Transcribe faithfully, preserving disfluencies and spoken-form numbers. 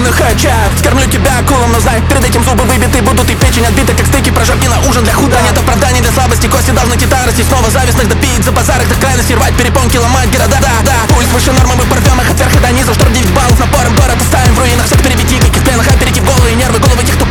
огненных очах. Скормлю тебя акулам, но знай, перед этим зубы выбиты будут и печень отбита, как стейки прожарки на ужин для худа. Нет оправданий для слабости, кости должны титан расти. Снова завистных допить, за базарах до крайности, рвать перепонки, ломать города. Да, да, пульс выше нормы, мы порвем их от верха до низа. Шторм девять баллов, напором город оставим в руинах. Всех перебить, как из пленных, аперитив, голые нервы, головы тех,